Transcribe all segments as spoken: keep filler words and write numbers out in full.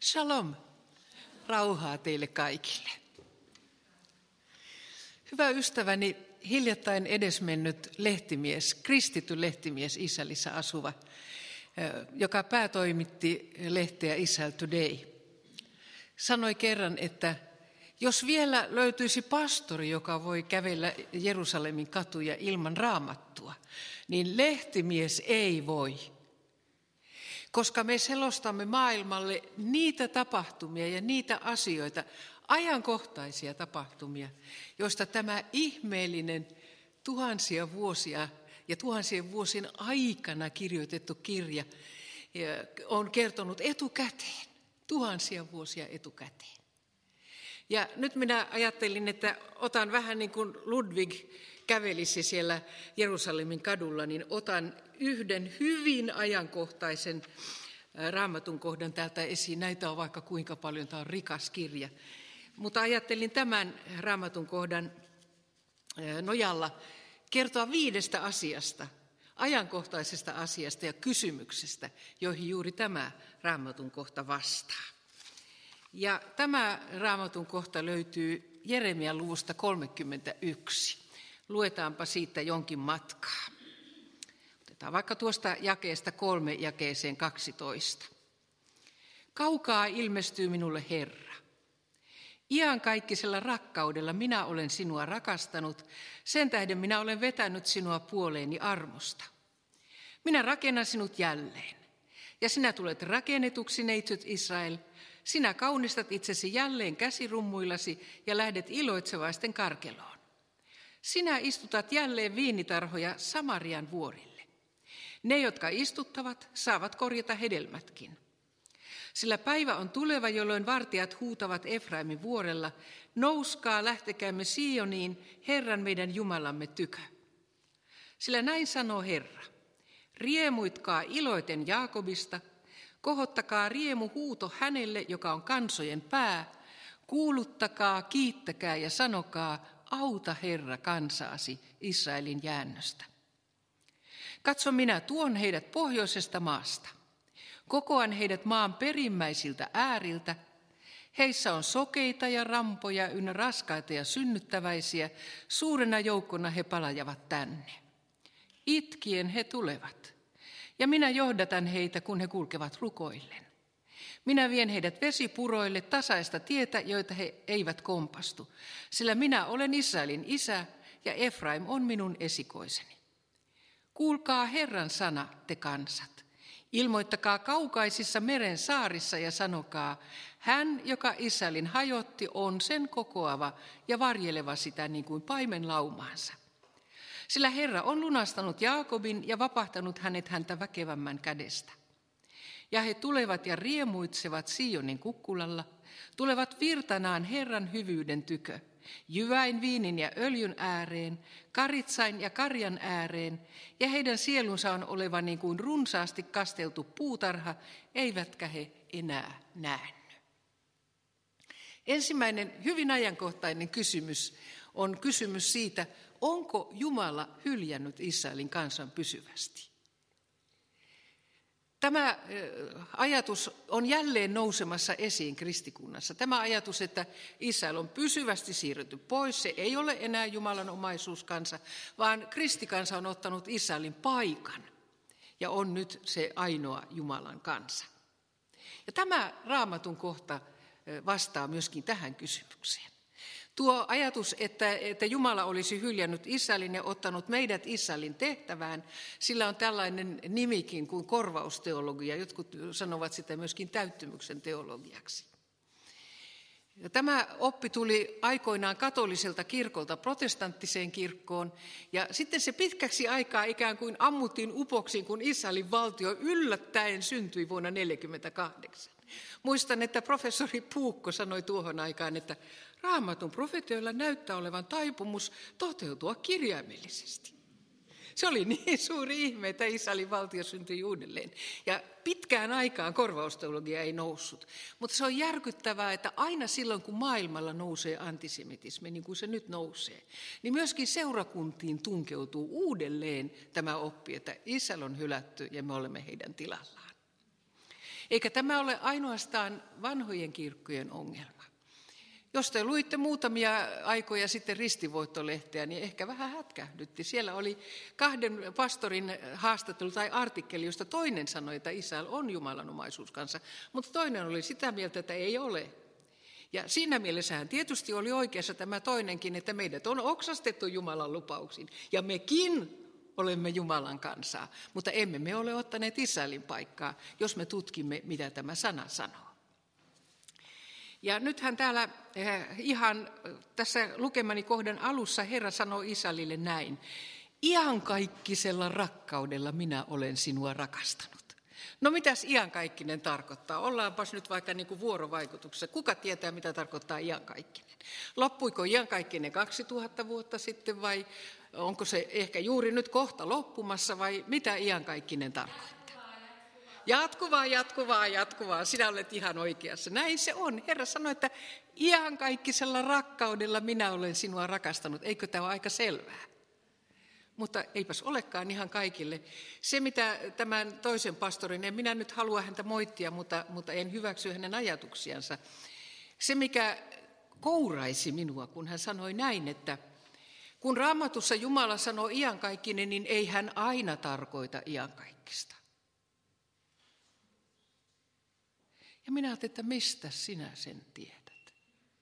Shalom, rauhaa teille kaikille. Hyvä ystäväni, hiljattain edesmennyt lehtimies, kristitty lehtimies Israelissa asuva, joka päätoimitti lehteä Israel Today, sanoi kerran, että jos vielä löytyisi pastori, joka voi kävellä Jerusalemin katuja ilman raamattua, niin lehtimies ei voi. Koska me selostamme maailmalle niitä tapahtumia ja niitä asioita, ajankohtaisia tapahtumia, joista tämä ihmeellinen tuhansia vuosia ja tuhansien vuosien aikana kirjoitettu kirja on kertonut etukäteen, tuhansia vuosia etukäteen. Ja nyt minä ajattelin, että otan vähän niin kuin Ludwig kävelisi siellä Jerusalemin kadulla, niin otan yhden hyvin ajankohtaisen raamatun kohdan täältä esiin. Näitä on vaikka kuinka paljon, tämä on rikas kirja. Mutta ajattelin tämän raamatun kohdan nojalla kertoa viidestä asiasta, ajankohtaisesta asiasta ja kysymyksestä, joihin juuri tämä raamatun kohta vastaa. Ja tämä raamatun kohta löytyy Jeremian luvusta kolmekymmentäyksi. Luetaanpa siitä jonkin matkaa. Otetaan vaikka tuosta jakeesta kolme jakeeseen kaksitoista. Kaukaa ilmestyy minulle Herra. Iankaikkisella rakkaudella minä olen sinua rakastanut, sen tähden minä olen vetänyt sinua puoleeni armosta. Minä rakennan sinut jälleen, ja sinä tulet rakennetuksi, neitsyt Israel. Sinä kaunistat itsesi jälleen käsirummuillasi ja lähdet iloitsevaisten karkeloon. Sinä istutat jälleen viinitarhoja Samarian vuorille. Ne, jotka istuttavat, saavat korjata hedelmätkin. Sillä päivä on tuleva, jolloin vartijat huutavat Efraimin vuorella, nouskaa, lähtekäämme Sioniin, Herran meidän Jumalamme tykö. Sillä näin sanoo Herra, riemuitkaa iloiten Jaakobista, kohottakaa riemu huuto hänelle, joka on kansojen pää, kuuluttakaa, kiittäkää ja sanokaa, auta Herra kansaasi Israelin jäännöstä. Katso, minä tuon heidät pohjoisesta maasta. Kokoan heidät maan perimmäisiltä ääriltä. Heissä on sokeita ja rampoja ynnä raskaita ja synnyttäväisiä. Suurena joukkona he palajavat tänne. Itkien he tulevat. Ja minä johdatan heitä, kun he kulkevat rukoillen. Minä vien heidät vesipuroille tasaista tietä, joita he eivät kompastu. Sillä minä olen Israelin isä ja Efraim on minun esikoiseni. Kuulkaa Herran sana, te kansat. Ilmoittakaa kaukaisissa meren saarissa ja sanokaa, hän, joka Israelin hajotti, on sen kokoava ja varjeleva sitä niin kuin paimen laumaansa. Sillä Herra on lunastanut Jaakobin ja vapahtanut hänet häntä väkevämmän kädestä. Ja he tulevat ja riemuitsevat Sionin kukkulalla, tulevat virtanaan Herran hyvyyden tykö, jyväin, viinin ja öljyn ääreen, karitsain ja karjan ääreen, ja heidän sielunsa on oleva niin kuin runsaasti kasteltu puutarha, eivätkä he enää näänny. Ensimmäinen hyvin ajankohtainen kysymys on kysymys siitä, onko Jumala hyljännyt Israelin kansan pysyvästi. Tämä ajatus on jälleen nousemassa esiin kristikunnassa. Tämä ajatus, että Israel on pysyvästi siirretty pois, se ei ole enää Jumalan omaisuuskansa, vaan kristikansa on ottanut Israelin paikan ja on nyt se ainoa Jumalan kansa. Ja tämä raamatun kohta vastaa myöskin tähän kysymykseen. Tuo ajatus, että, että Jumala olisi hyljännyt Israelin ja ottanut meidät Israelin tehtävään, sillä on tällainen nimikin kuin korvausteologia. Jotkut sanovat sitä myöskin täyttymyksen teologiaksi. Ja tämä oppi tuli aikoinaan katoliselta kirkolta protestanttiseen kirkkoon, ja sitten se pitkäksi aikaa ikään kuin ammuttiin upoksiin, kun Israelin valtio yllättäen syntyi vuonna tuhatyhdeksänsataaneljäkymmentäkahdeksan. Muistan, että professori Puukko sanoi tuohon aikaan, että Raamatun profeetoilla näyttää olevan taipumus toteutua kirjaimellisesti. Se oli niin suuri ihme, että Israelin valtio syntyi uudelleen. Ja pitkään aikaan korvausteologia ei noussut. Mutta se on järkyttävää, että aina silloin, kun maailmalla nousee antisemitismi, niin kuin se nyt nousee, niin myöskin seurakuntiin tunkeutuu uudelleen tämä oppi, että Israel on hylätty ja me olemme heidän tilallaan. Eikä tämä ole ainoastaan vanhojen kirkkojen ongelma. Jos te luitte muutamia aikoja sitten Ristivoittolehteä, niin ehkä vähän hätkähdytti. Siellä oli kahden pastorin haastattelu tai artikkeli, josta toinen sanoi, että Israel on Jumalan omaisuus kanssa, mutta toinen oli sitä mieltä, että ei ole. Ja siinä mielessä hän tietysti oli oikeassa tämä toinenkin, että meidät on oksastettu Jumalan lupauksiin. Ja mekin olemme Jumalan kansaa, mutta emme me ole ottaneet Israelin paikkaa, jos me tutkimme, mitä tämä sana sanoo. Ja nythän täällä ihan tässä lukemani kohdan alussa Herra sanoo Israelille näin. Iankaikkisella rakkaudella minä olen sinua rakastanut. No mitäs iankaikkinen tarkoittaa? Ollaanpas nyt vaikka niin kuin vuorovaikutuksessa. Kuka tietää, mitä tarkoittaa iankaikkinen? Loppuiko iankaikkinen kaksituhatta vuotta sitten vai onko se ehkä juuri nyt kohta loppumassa vai mitä iankaikkinen tarkoittaa? Jatkuvaa, jatkuvaa, jatkuvaa. Sinä olet ihan oikeassa. Näin se on. Herra sanoi, että iankaikkisella rakkaudella minä olen sinua rakastanut. Eikö tämä ole aika selvää? Mutta eipäs olekaan ihan kaikille. Se, mitä tämän toisen pastorin, en minä nyt halua häntä moittia, mutta, mutta en hyväksy hänen ajatuksiansa. Se, mikä kouraisi minua, kun hän sanoi näin, että kun Raamatussa Jumala sanoo iankaikkinen, niin ei hän aina tarkoita iankaikkista. Ja minä ajattelin, että mistä sinä sen tiedät?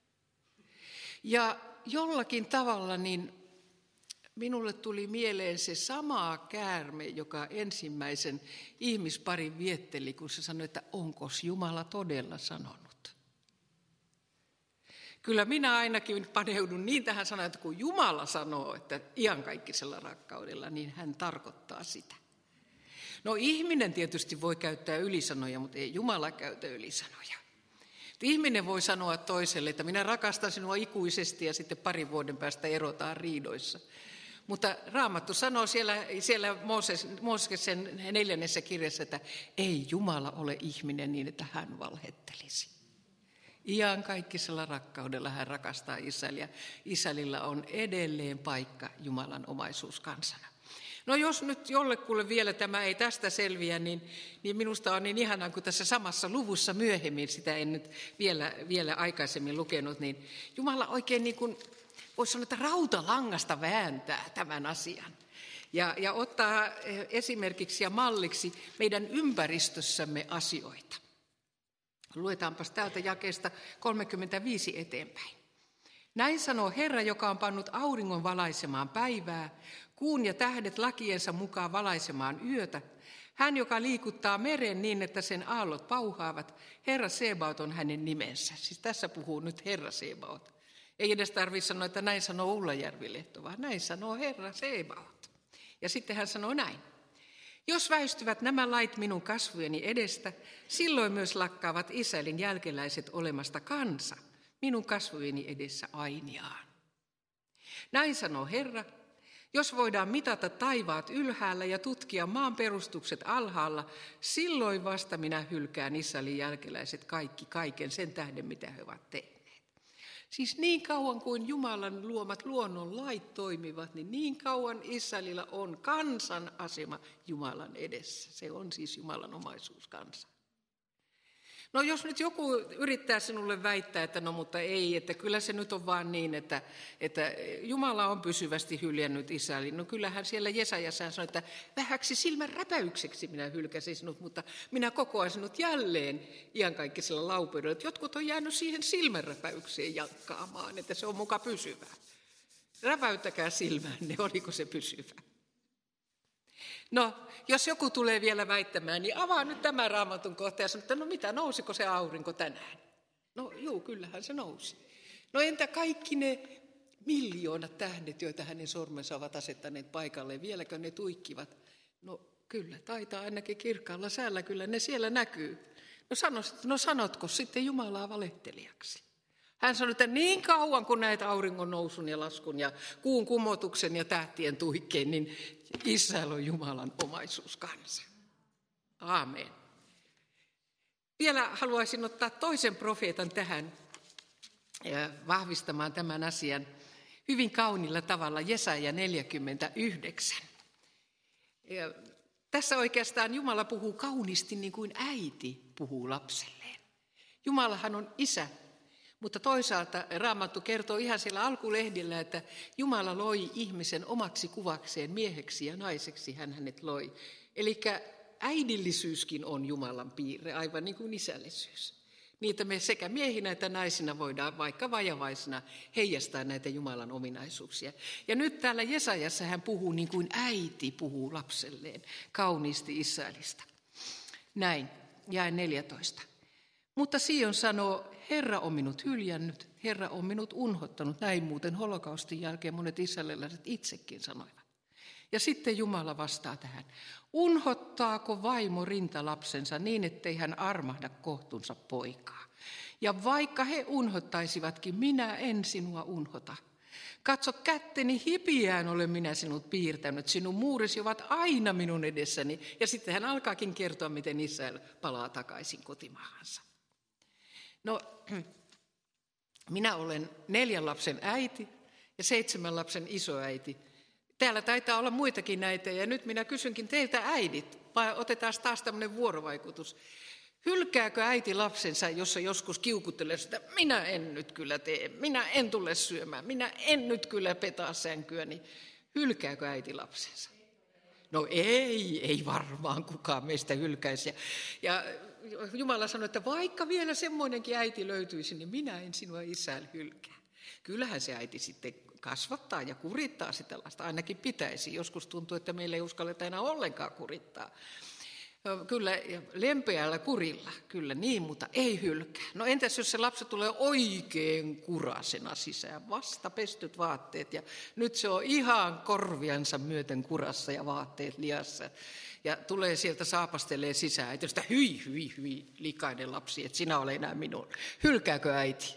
Ja jollakin tavalla niin minulle tuli mieleen se sama käärme, joka ensimmäisen ihmisparin vietteli, kun se sanoi, että onkos Jumala todella sanonut. Kyllä minä ainakin paneudun niin tähän sanaan, että kun Jumala sanoo, että iankaikkisella rakkaudella, niin hän tarkoittaa sitä. No ihminen tietysti voi käyttää ylisanoja, mutta ei Jumala käytä ylisanoja. Ihminen voi sanoa toiselle, että minä rakastan sinua ikuisesti ja sitten parin vuoden päästä erotaan riidoissa. Mutta Raamattu sanoo siellä, siellä Mooses, Mooseksen neljännessä kirjassa, että ei Jumala ole ihminen niin, että hän valhettelisi. Iankaikkisella rakkaudella hän rakastaa Israelia. Israelilla on edelleen paikka Jumalan omaisuuskansana. No jos nyt jollekulle vielä tämä ei tästä selviä, niin, niin minusta on niin ihanaa, kun tässä samassa luvussa myöhemmin, sitä en nyt vielä, vielä aikaisemmin lukenut, niin Jumala oikein niin kuin, voisi sanoa, että rautalangasta vääntää tämän asian. Ja, ja ottaa esimerkiksi ja malliksi meidän ympäristössämme asioita. Luetaanpas täältä jakeesta kolmekymmentäviisi eteenpäin. Näin sanoo Herra, joka on pannut auringon valaisemaan päivää, kuun ja tähdet lakiensa mukaan valaisemaan yötä. Hän, joka liikuttaa meren niin, että sen aallot pauhaavat. Herra Sebaot on hänen nimensä. Siis tässä puhuu nyt Herra Sebaot. Ei edes tarvitse sanoa, että näin sanoo Ulla-Järvilehto, vaan näin sanoo Herra Sebaot. Ja sitten hän sanoo näin. Jos väistyvät nämä lait minun kasvojeni edestä, silloin myös lakkaavat Israelin jälkeläiset olemasta kansa minun kasvojeni edessä ainiaan. Näin sanoo Herra, jos voidaan mitata taivaat ylhäällä ja tutkia maan perustukset alhaalla, silloin vasta minä hylkään Israelin jälkeläiset kaikki kaiken sen tähden, mitä he ovat tehneet. Siis niin kauan kuin Jumalan luomat luonnon lait toimivat, niin niin kauan Israelilla on kansan asema Jumalan edessä. Se on siis Jumalan omaisuus kansa. No jos nyt joku yrittää sinulle väittää, että no mutta ei, että kyllä se nyt on vaan niin, että, että Jumala on pysyvästi hyljännyt Israelin. No kyllähän siellä Jesajassa sanoi, että vähäksi silmän räpäykseksi minä hylkäsin sinut, mutta minä kokoan sinut jälleen iankaikkisella laupeudella. Jotkut on jäänyt siihen silmänräpäykseen jankkaamaan, että se on muka pysyvää. Räpäyttäkää silmänne, oliko se pysyvä? No, jos joku tulee vielä väittämään, niin avaa nyt tämä Raamatun kohta ja sanoo, että no mitä, nousiko se aurinko tänään? No juu, kyllähän se nousi. No entä kaikki ne miljoonat tähdet, joita hänen sormensa ovat asettaneet paikalle, vieläkö ne tuikkivat? No kyllä, taitaa ainakin kirkkaalla säällä, kyllä ne siellä näkyy. No, sanos, no sanotko sitten Jumalaa valehtelijaksi? Hän sanoi, että niin kauan kun näet auringon nousun ja laskun ja kuun kumotuksen ja tähtien tuikkeen, niin Israel on Jumalan omaisuuskansa. Aamen. Vielä haluaisin ottaa toisen profeetan tähän ja vahvistamaan tämän asian hyvin kaunilla tavalla, Jesaja neljäkymmentäyhdeksän. Ja tässä oikeastaan Jumala puhuu kauniisti niin kuin äiti puhuu lapselleen. Jumalahan on isä, mutta toisaalta Raamattu kertoo ihan siellä alkulehdillä, että Jumala loi ihmisen omaksi kuvakseen, mieheksi ja naiseksi hän hänet loi. Eli äidillisyyskin on Jumalan piirre, aivan niin kuin isällisyys. Niitä me sekä miehinä että naisina voidaan vaikka vajavaisina heijastaa näitä Jumalan ominaisuuksia. Ja nyt täällä Jesajassa hän puhuu niin kuin äiti puhuu lapselleen, kauniisti Israelista. Näin, jae neljätoista. Mutta Sion sanoo, Herra on minut hyljännyt, Herra on minut unhottanut. Näin muuten holokaustin jälkeen monet israelilaiset itsekin sanoivat. Ja sitten Jumala vastaa tähän. Unhottaako vaimo rintalapsensa niin, ettei hän armahda kohtunsa poikaa? Ja vaikka he unhottaisivatkin, minä en sinua unhota. Katso, kätteni hipiään olen minä sinut piirtänyt, sinun muurisi ovat aina minun edessäni. Ja sitten hän alkaakin kertoa, miten Israel palaa takaisin kotimaahansa. No, minä olen neljän lapsen äiti ja seitsemän lapsen isoäiti. Täällä taitaa olla muitakin näitä, ja nyt minä kysynkin teiltä äidit, vai otetaan taas tämmöinen vuorovaikutus. Hylkääkö äiti lapsensa, jossa joskus kiukuttelee sitä, minä en nyt kyllä tee, minä en tule syömään, minä en nyt kyllä petaa sänkyä, niin hylkääkö äiti lapsensa? No ei, ei varmaan kukaan meistä hylkäisi. Ja, ja Jumala sanoi, että vaikka vielä semmoinenkin äiti löytyisi, niin minä en sinua isää hylkää. Kyllähän se äiti sitten kasvattaa ja kurittaa sitä lasta, ainakin pitäisi. Joskus tuntuu, että meillä ei uskalleta enää ollenkaan kurittaa. Kyllä lempeällä kurilla, kyllä niin, mutta ei hylkää. No entäs jos se lapsi tulee oikein kurasena sisään, vasta pestyt vaatteet ja nyt se on ihan korviansa myöten kurassa ja vaatteet liassa. Ja tulee sieltä saapastelee sisään, äiti sitä hyi, hyi, hyi, likainen lapsi, että sinä ole enää minun. Hylkääkö äiti?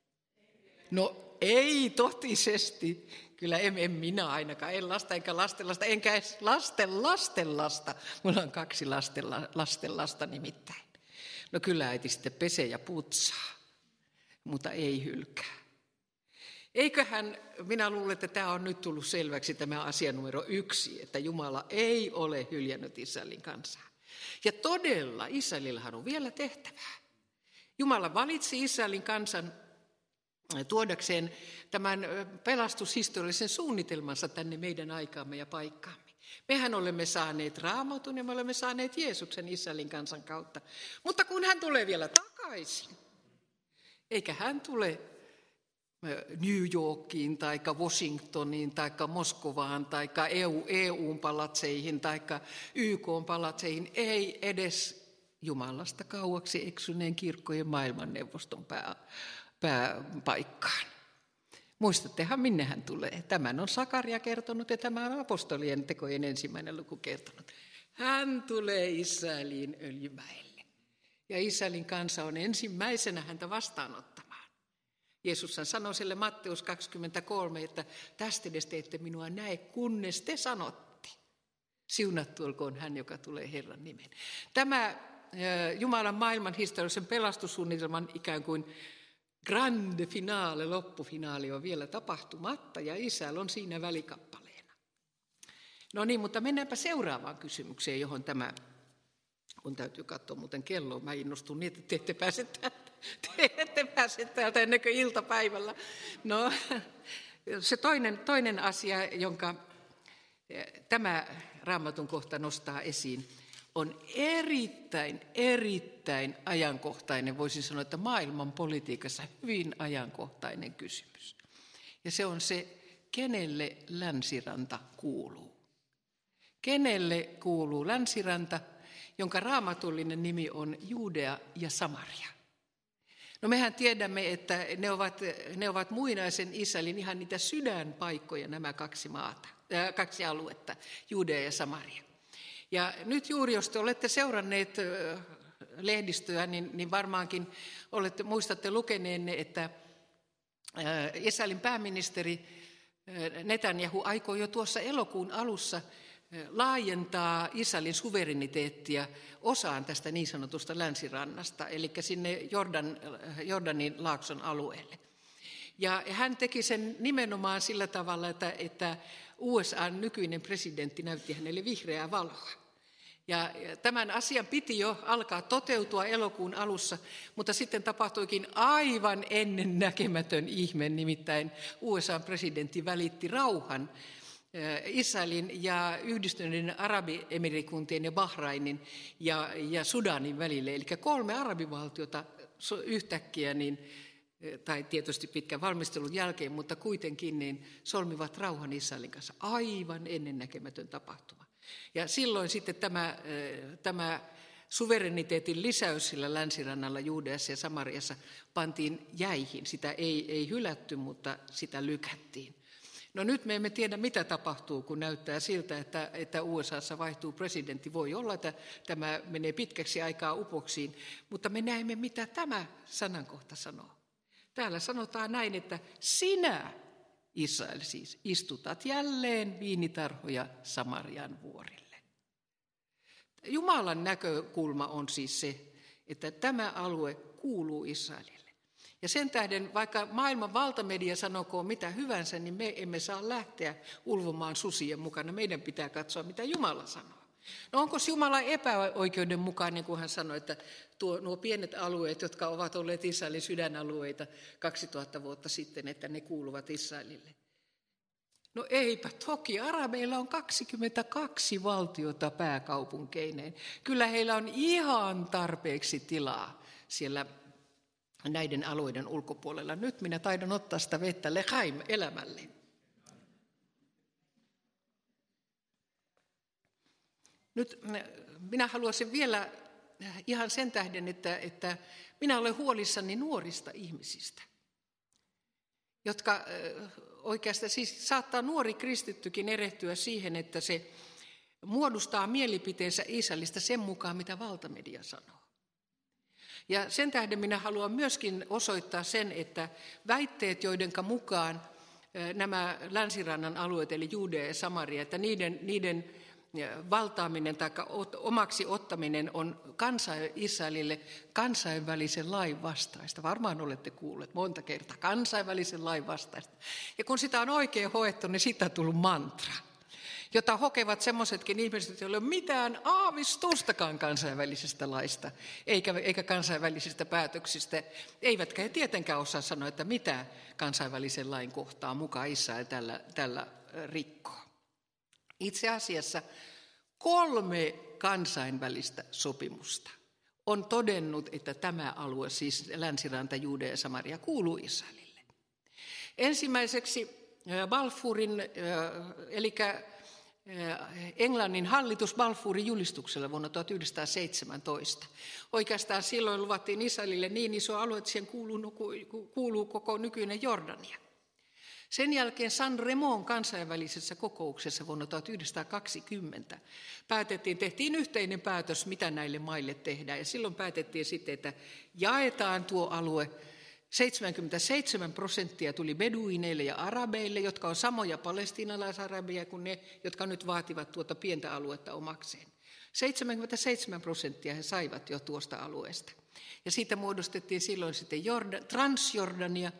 No ei totisesti. Kyllä en, en minä ainakaan, en lasta enkä lastenlasta, enkä edes lasten lastenlasta. Mulla on kaksi lastenla, lastenlasta nimittäin. No kyllä äiti sitten pesee ja putsaa, mutta ei hylkää. Eiköhän, minä luulen, että tämä on nyt tullut selväksi tämä asia numero yksi, että Jumala ei ole hyljännyt Israelin kansaa. Ja todella Israelillahan on vielä tehtävää. Jumala valitsi Israelin kansan tuodakseen tämän pelastushistoriallisen suunnitelmansa tänne meidän aikaamme ja paikkaamme. Mehän olemme saaneet Raamatun ja me olemme saaneet Jeesuksen Israelin kansan kautta. Mutta kun hän tulee vielä takaisin, eikä hän tule New Yorkiin tai Washingtoniin tai Moskovaan tai E U:n palatseihin tai Y K:n palatseihin, ei edes Jumalasta kauaksi eksyneen kirkkojen maailmanneuvoston pää. pääpaikkaan. Muistattehan, minne hän tulee. Tämän on Sakaria kertonut ja tämä on apostolien tekojen ensimmäinen luku kertonut. Hän tulee Israeliin Öljymäelle. Ja Israelin kansa on ensimmäisenä häntä vastaanottamaan. Jeesus sanoi sille Matteus kaksikymmentäkolme, että tästä edes te ette minua näe, kunnes te sanotte. Siunattu olkoon hän, joka tulee Herran nimen. Tämä Jumalan maailman historiallisen pelastussuunnitelman ikään kuin grande finale, loppufinaali on vielä tapahtumatta ja Israel on siinä välikappaleena. No niin, mutta mennäänpä seuraavaan kysymykseen, johon tämä, kun täytyy katsoa muuten kelloa, mä innostun niin, että te ette pääse täältä, te ette pääse täältä ennen kuin iltapäivällä. No, se toinen, toinen asia, jonka tämä Raamatun kohta nostaa esiin, on erittäin, erittäin ajankohtainen, voisin sanoa, että maailman politiikassa hyvin ajankohtainen kysymys. Ja se on se, kenelle länsiranta kuuluu. Kenelle kuuluu länsiranta, jonka raamatullinen nimi on Judea ja Samaria. No mehän tiedämme, että ne ovat, ne ovat muinaisen Israelin ihan niitä sydänpaikkoja nämä kaksi maata, äh, kaksi aluetta, Judea ja Samaria. Ja nyt juuri, jos te olette seuranneet lehdistöä, niin, niin varmaankin olette, muistatte lukeneenne, että Israelin pääministeri Netanyahu aikoo jo tuossa elokuun alussa laajentaa Israelin suvereniteettia osaan tästä niin sanotusta länsirannasta, eli sinne Jordan, Jordanin laakson alueelle. Ja hän teki sen nimenomaan sillä tavalla, että, että U S A:n nykyinen presidentti näytti hänelle vihreää valoa. Ja tämän asian piti jo alkaa toteutua elokuun alussa, mutta sitten tapahtuikin aivan ennennäkemätön ihme, nimittäin U S A-presidentti välitti rauhan Israelin ja Yhdistyneiden Arabiemirikuntien ja Bahrainin ja, ja Sudanin välille. Eli kolme arabivaltiota yhtäkkiä, niin, tai tietysti pitkän valmistelun jälkeen, mutta kuitenkin niin solmivat rauhan Israelin kanssa. Aivan ennennäkemätön tapahtuma. Ja silloin sitten tämä, tämä suvereniteetin lisäys sillä länsirannalla Juudeassa ja Samariassa pantiin jäihin. Sitä ei, ei hylätty, mutta sitä lykättiin. No nyt me emme tiedä, mitä tapahtuu, kun näyttää siltä, että, että U S A:ssa vaihtuu presidentti. Voi olla, että tämä menee pitkäksi aikaa upoksiin, mutta me näemme, mitä tämä sanankohta sanoo. Täällä sanotaan näin, että sinä, Israel siis, istutat jälleen viinitarhoja Samarian vuorille. Jumalan näkökulma on siis se, että tämä alue kuuluu Israelille. Ja sen tähden, vaikka maailman valtamedia sanokoon mitä hyvänsä, niin me emme saa lähteä ulvomaan susien mukana. Meidän pitää katsoa, mitä Jumala sanoo. No onko Jumala epäoikeudenmukainen, kun hän sanoi, että tuo, nuo pienet alueet, jotka ovat olleet Israelin sydänalueita kaksituhatta vuotta sitten, että ne kuuluvat Israelille? No eipä toki, arabeilla on kaksikymmentäkaksi valtiota pääkaupunkeineen. Kyllä heillä on ihan tarpeeksi tilaa siellä näiden alueiden ulkopuolella. Nyt minä taidan ottaa sitä vettä lechaim elämälle. Nyt minä haluaisin vielä ihan sen tähden, että, että minä olen huolissani nuorista ihmisistä, jotka oikeastaan siis saattaa nuori kristittykin erehtyä siihen, että se muodostaa mielipiteensä Israelista sen mukaan, mitä valtamedia sanoo. Ja sen tähden minä haluan myöskin osoittaa sen, että väitteet, joidenka mukaan nämä länsirannan alueet, eli Judea ja Samaria, että niiden, niiden valtaaminen tai omaksi ottaminen on kansa, Israelille kansainvälisen lain vastaista. Varmaan olette kuulleet monta kertaa kansainvälisen lain vastaista. Ja kun sitä on oikein hoettu, niin siitä on tullut mantra, jota hokevat semmoisetkin ihmiset, joilla ei ole mitään aavistustakaan kansainvälisestä laista, eikä, eikä kansainvälisistä päätöksistä, eivätkä he tietenkään osaa sanoa, että mitä kansainvälisen lain kohtaa mukaan Israel tällä, tällä rikkoo. Itse asiassa kolme kansainvälistä sopimusta on todennut, että tämä alue, siis länsiranta, Judea ja Samaria, kuuluu Israelille. Ensimmäiseksi Balfourin, eli Englannin hallitus Balfourin julistuksella vuonna tuhatyhdeksänsataaseitsemäntoista. Oikeastaan silloin luvattiin Israelille niin iso alue, että siihen kuuluu, kuuluu koko nykyinen Jordania. Sen jälkeen San Remon kansainvälisessä kokouksessa vuonna tuhatyhdeksänsataakaksikymmentä päätettiin, tehtiin yhteinen päätös, mitä näille maille tehdään. Ja silloin päätettiin sitten, että jaetaan tuo alue. seitsemänkymmentäseitsemän prosenttia tuli beduineille ja arabeille, jotka on samoja palestiinalaisarabeja kuin ne, jotka nyt vaativat tuota pientä aluetta omakseen. seitsemänkymmentäseitsemän prosenttia he saivat jo tuosta alueesta. Ja siitä muodostettiin silloin sitten Jordan, Transjordania.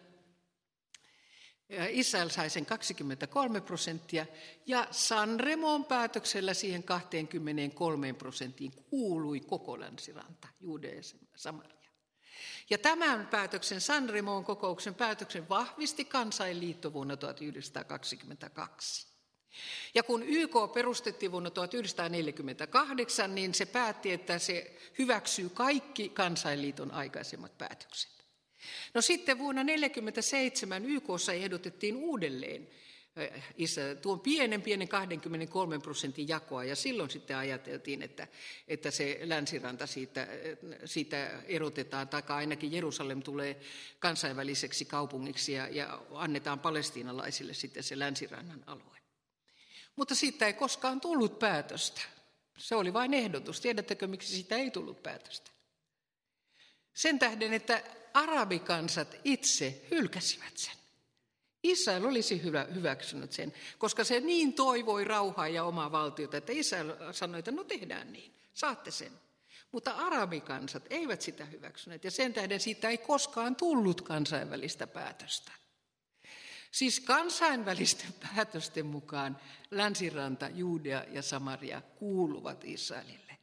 Israel sai sen kaksikymmentäkolme prosenttia ja San Remon päätöksellä siihen kaksikymmentäkolme prosenttiin kuului koko länsiranta, Judea ja Samaria. Ja tämän päätöksen, San Remon kokouksen päätöksen vahvisti Kansainliitto vuonna tuhatyhdeksänsataakaksikymmentäkaksi. Ja kun Y K perustettiin vuonna tuhatyhdeksänsataaneljäkymmentäkahdeksan, niin se päätti, että se hyväksyy kaikki Kansainliiton aikaisemmat päätökset. No sitten vuonna tuhatyhdeksänsataaneljäkymmentäseitsemän Y K:ssa ehdotettiin uudelleen tuon pienen pienen kaksikymmentäkolme prosentin jakoa ja silloin sitten ajateltiin, että, että se länsiranta siitä, siitä erotetaan, tai ainakin Jerusalem tulee kansainväliseksi kaupungiksi ja, ja annetaan palestiinalaisille sitten se länsirannan alue. Mutta siitä ei koskaan tullut päätöstä. Se oli vain ehdotus. Tiedättekö, miksi siitä ei tullut päätöstä? Sen tähden, että arabikansat itse hylkäsivät sen. Israel olisi hyvä, hyväksynyt sen, koska se niin toivoi rauhaa ja omaa valtiota, että Israel sanoi, että no tehdään niin, saatte sen. Mutta arabikansat eivät sitä hyväksyneet ja sen tähden siitä ei koskaan tullut kansainvälistä päätöstä. Siis kansainvälisten päätösten mukaan länsiranta, Judea ja Samaria kuuluvat Israelille.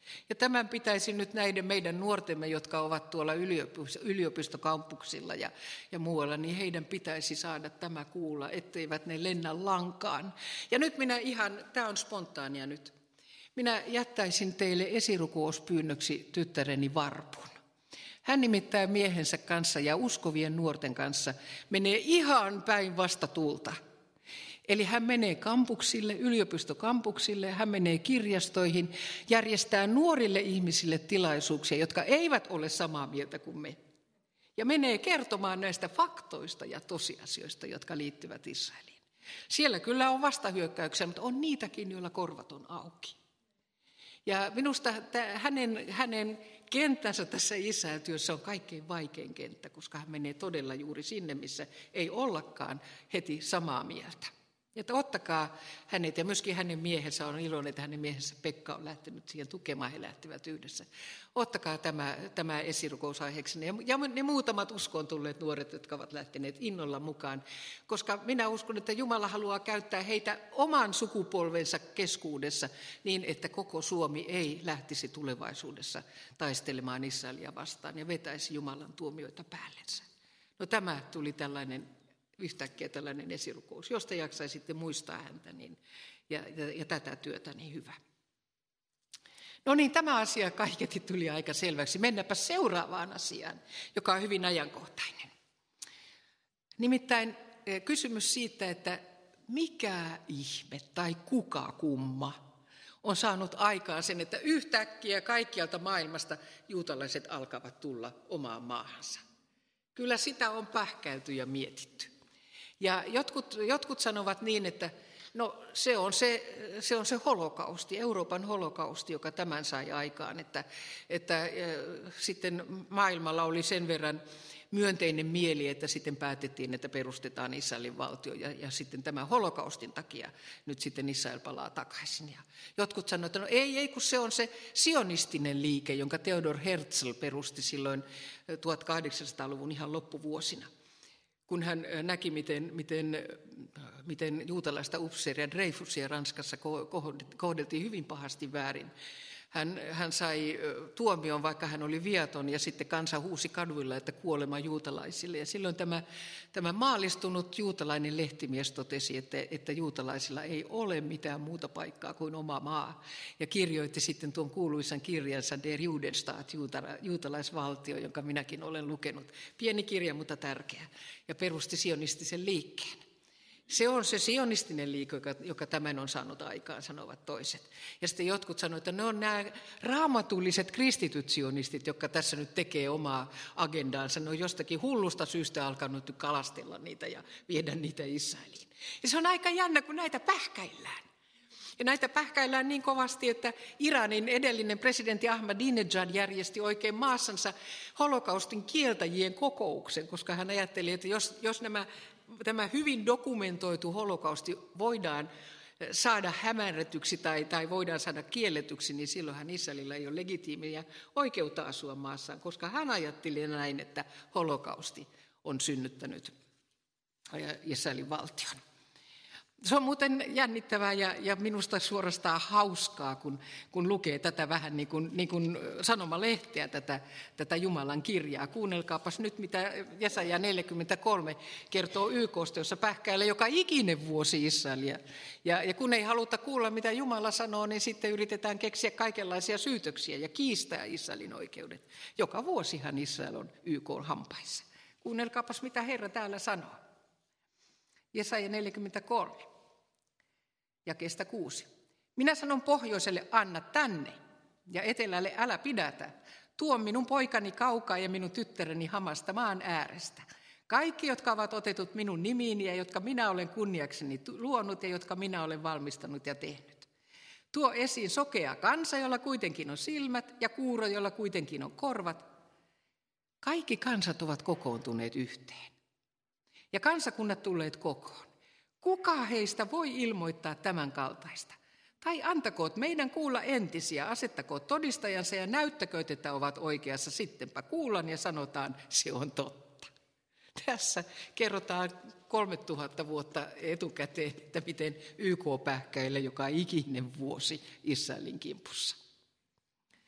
Ja tämän pitäisi nyt näiden meidän nuortemme, jotka ovat tuolla yliopistokampuksilla ja, ja muualla, niin heidän pitäisi saada tämä kuulla, etteivät ne lennä lankaan. Ja nyt minä ihan, tämä on spontaania nyt, minä jättäisin teille esirukouspyynnöksi tyttäreni Varpun. Hän nimittäin miehensä kanssa ja uskovien nuorten kanssa menee ihan päin vastatuulta. Eli hän menee kampuksille, yliopistokampuksille, hän menee kirjastoihin, järjestää nuorille ihmisille tilaisuuksia, jotka eivät ole samaa mieltä kuin me. Ja menee kertomaan näistä faktoista ja tosiasioista, jotka liittyvät Israeliin. Siellä kyllä on vastahyökkäyksiä, mutta on niitäkin, joilla korvat on auki. Ja minusta hänen, hänen kenttänsä tässä Israel-työssä on kaikkein vaikein kenttä, koska hän menee todella juuri sinne, missä ei ollakaan heti samaa mieltä. Että ottakaa hänet, ja myöskin hänen miehensä, on iloinen, että hänen miehensä Pekka on lähtenyt siihen tukemaan, he lähtevät yhdessä. Ottakaa tämä, tämä esirukousaiheeksi ja, ja ne muutamat uskoon tulleet nuoret, jotka ovat lähteneet innolla mukaan, koska minä uskon, että Jumala haluaa käyttää heitä oman sukupolvensa keskuudessa niin, että koko Suomi ei lähtisi tulevaisuudessa taistelemaan Israelia vastaan ja vetäisi Jumalan tuomioita päällensä. No tämä tuli tällainen yhtäkkiä tällainen esirukous. Jos te jaksaisitte muistaa häntä niin, ja, ja, ja tätä työtä, niin hyvä. No niin, tämä asia kaiketi tuli aika selväksi. Mennäänpä seuraavaan asiaan, joka on hyvin ajankohtainen. Nimittäin kysymys siitä, että mikä ihme tai kuka kumma on saanut aikaan sen, että yhtäkkiä kaikkialta maailmasta juutalaiset alkavat tulla omaan maahansa. Kyllä sitä on pähkäilty ja mietitty. Ja jotkut, jotkut sanovat niin, että no se on se, se on se holokausti, Euroopan holokausti, joka tämän sai aikaan, että, että äh, sitten maailmalla oli sen verran myönteinen mieli, että sitten päätettiin, että perustetaan Israelin valtio ja, ja sitten tämän holokaustin takia nyt sitten Israel palaa takaisin. Ja jotkut sanoivat, että no ei, ei, kun se on se sionistinen liike, jonka Theodor Herzl perusti silloin tuhatkahdeksansataaluvun ihan loppuvuosina, kun hän näki, miten, miten, miten juutalaista upseeria Dreyfusia Ranskassa kohdeltiin hyvin pahasti väärin. Hän, hän sai tuomion, vaikka hän oli viaton, ja sitten kansa huusi kaduilla, että kuolema juutalaisille. Ja silloin tämä, tämä maalistunut juutalainen lehtimies totesi, että, että juutalaisilla ei ole mitään muuta paikkaa kuin oma maa. Ja kirjoitti sitten tuon kuuluisan kirjansa Der Judenstaat, juutala, juutalaisvaltio, jonka minäkin olen lukenut. Pieni kirja, mutta tärkeä. Ja perusti sionistisen liikkeen. Se on se sionistinen liike, joka, joka tämän on saanut aikaan, sanovat toiset. Ja sitten jotkut sanoivat, että ne on nämä raamatulliset kristityt sionistit, jotka tässä nyt tekee omaa agendaansa. Ne on jostakin hullusta syystä alkanut kalastella niitä ja viedä niitä Israeliin. Ja se on aika jännä, kun näitä pähkäillään. Ja näitä pähkäillään niin kovasti, että Iranin edellinen presidentti Ahmadinejad järjesti oikein maassansa holokaustin kieltäjien kokouksen, koska hän ajatteli, että jos, jos nämä, tämä hyvin dokumentoitu holokausti voidaan saada hämärretyksi tai, tai voidaan saada kielletyksi, niin silloinhan Israelilla ei ole legitiimiä oikeutta asua maassaan, koska hän ajatteli näin, että holokausti on synnyttänyt Israelin valtion. Se on muuten jännittävää ja, ja minusta suorastaan hauskaa, kun, kun lukee tätä vähän niin kuin, niin kuin sanomalehteä, tätä, tätä Jumalan kirjaa. Kuunnelkaapas nyt, mitä Jesaja neljäkymmentäkolme kertoo Y K:sta, jossa pähkäilee joka ikinen vuosi Israelia. Ja, ja kun ei haluta kuulla, mitä Jumala sanoo, niin sitten yritetään keksiä kaikenlaisia syytöksiä ja kiistää Israelin oikeudet. Joka vuosihan Israel on Y K:n hampaissa. Kuunnelkaapas, mitä Herra täällä sanoo. Jesaja neljäkymmentäkolme, jakeesta kuusi. Minä sanon pohjoiselle, anna tänne, ja etelälle älä pidätä. Tuo minun poikani kaukaa ja minun tyttäreni hamasta maan äärestä. Kaikki, jotka ovat otetut minun nimiini ja jotka minä olen kunniakseni luonut ja jotka minä olen valmistanut ja tehnyt. Tuo esiin sokea kansa, jolla kuitenkin on silmät, ja kuuro, jolla kuitenkin on korvat. Kaikki kansat ovat kokoontuneet yhteen. Ja kansakunnat tulleet kokoon. Kuka heistä voi ilmoittaa tämän kaltaista? Tai antakoot meidän kuulla entisiä, asettakoot todistajansa ja näyttäkööt, että ovat oikeassa. Sittenpä kuullaan ja sanotaan, se on totta. Tässä kerrotaan kolme tuhatta vuotta etukäteen, että miten Y K pähkäilee joka ikinen vuosi Israelin kimpussa.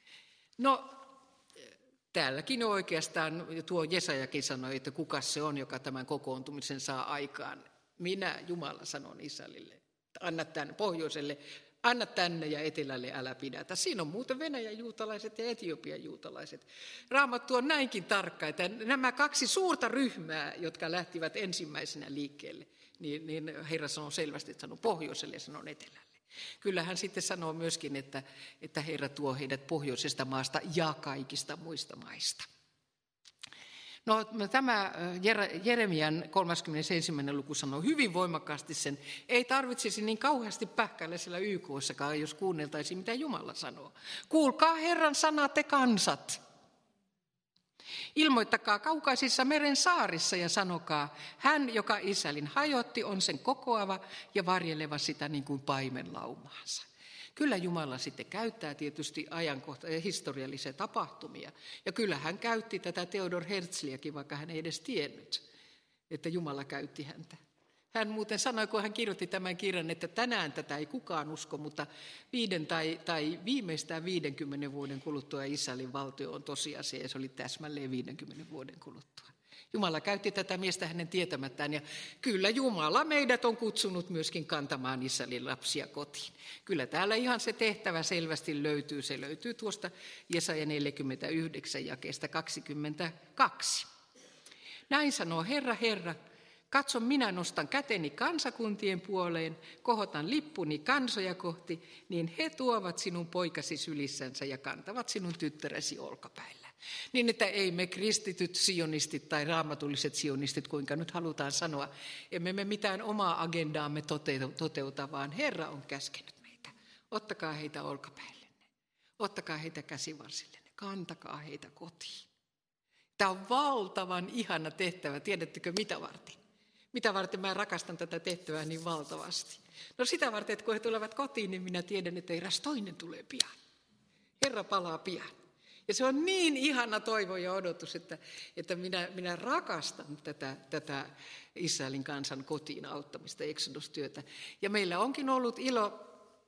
No, täälläkin oikeastaan tuo Jesajakin sanoi, että kuka se on, joka tämän kokoontumisen saa aikaan. Minä, Jumala, sanon Israelille, anna tänne pohjoiselle, anna tänne ja etelälle älä pidätä. Siinä on muuten Venäjän juutalaiset ja Etiopian juutalaiset. Raamattu on näinkin tarkka, että nämä kaksi suurta ryhmää, jotka lähtivät ensimmäisenä liikkeelle, niin, niin Herra sanoo selvästi, että sanoo pohjoiselle ja sanoo etelälle. Kyllä hän sitten sanoo myöskin, että, että Herra tuo heidät pohjoisesta maasta ja kaikista muista maista. No, tämä Jeremian kolmaskymmenesensimmäinen luku sanoo hyvin voimakkaasti sen. Ei tarvitsisi niin kauheasti pähkäillä siellä Y K:ssakaan, jos kuunneltaisiin, mitä Jumala sanoo. Kuulkaa Herran sana, te kansat. Ilmoittakaa kaukaisissa meren saarissa ja sanokaa, hän, joka Israelin hajotti, on sen kokoava ja varjeleva sitä niin kuin paimenlaumaansa. Kyllä Jumala sitten käyttää tietysti ajankohta- ja historiallisia tapahtumia. Ja kyllä hän käytti tätä Theodor Herzliäkin, vaikka hän ei edes tiennyt, että Jumala käytti häntä. Hän muuten sanoi, kun hän kirjoitti tämän kirjan, että tänään tätä ei kukaan usko, mutta viiden tai, tai viimeistään viidenkymmenen vuoden kuluttua Israelin valtio on tosiasia, ja se oli täsmälleen viidenkymmenen vuoden kuluttua. Jumala käytti tätä miestä hänen tietämättään, ja kyllä Jumala meidät on kutsunut myöskin kantamaan Israelin lapsia kotiin. Kyllä täällä ihan se tehtävä selvästi löytyy, se löytyy tuosta Jesaja neljäkymmentäyhdeksän jakeesta kaksikymmentäkaksi. Näin sanoo Herra, Herra, katso, minä nostan käteni kansakuntien puoleen, kohotan lippuni kansoja kohti, niin he tuovat sinun poikasi sylissänsä ja kantavat sinun tyttäresi olkapäillä. Niin, että ei me kristityt sionistit tai raamatulliset sionistit, kuinka nyt halutaan sanoa, emme me mitään omaa agendaamme toteuta, vaan Herra on käskenyt meitä. Ottakaa heitä olkapäillenne, ottakaa heitä käsivarsillenne, kantakaa heitä kotiin. Tämä on valtavan ihana tehtävä, tiedättekö mitä varten? Mitä varten mä rakastan tätä tehtävää niin valtavasti? No sitä varten, että kun he tulevat kotiin, niin minä tiedän, että eräs toinen tulee pian. Herra palaa pian. Ja se on niin ihana toivo ja odotus, että, että minä, minä rakastan tätä, tätä Israelin kansan kotiin auttamista, eksodustyötä. Ja meillä onkin ollut ilo